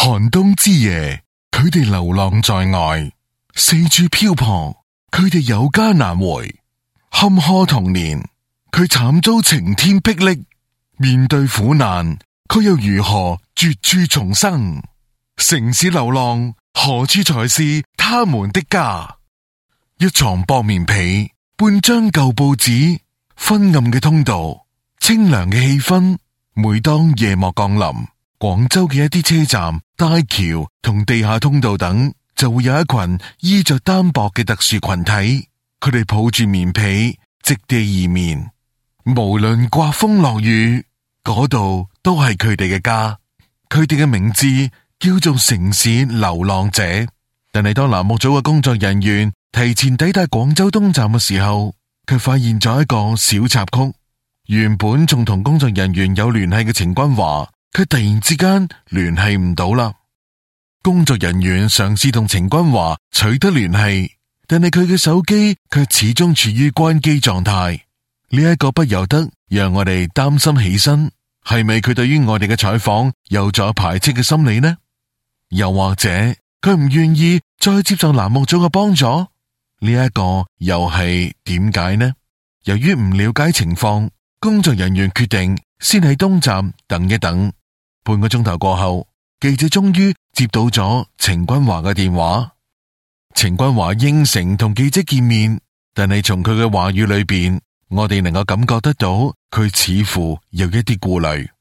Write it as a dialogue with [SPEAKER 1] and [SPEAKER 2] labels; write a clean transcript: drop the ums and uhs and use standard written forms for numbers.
[SPEAKER 1] 寒冬之夜，佢哋流浪在外，四處漂泊，佢哋有家難回。坎坷童年，佢慘遭晴天霹靂，面對苦難，佢又如何絕處重生？城市流浪，何處才是他們的家？一床薄棉被，半張舊報紙，昏暗嘅通道，清涼嘅氣氛。每當夜幕降臨，廣州嘅一啲車站、大橋同地下通道等，就會有一群衣着單薄嘅特殊群體。佢哋抱住棉被，席地而眠。無論颳風落雨，嗰度都係佢哋嘅家。佢哋嘅名字叫做城市流浪者。但係當欄目組嘅工作人員提前抵達廣州東站嘅時候，佢發現咗一個小插曲。原本仲同工作人員有聯繫嘅程君華，佢突然之間聯繫唔到啦。工作人員嘗試同程君華取得聯繫，但係佢嘅手機卻始終處於關機狀態。呢一個不由得讓我哋擔心起身，係咪佢對於我哋嘅採訪有咗排斥嘅心理呢？又或者佢唔願意再接受欄目組嘅幫助？呢一個又係點解呢？由於唔了解情況，工作人員決定先喺東站等一等。半個鐘頭過後，記者終於接到咗程君華嘅電話。程君華應承同記者見面，但係從佢嘅話語裏邊，我哋能夠感覺得到佢似乎有一啲顧慮。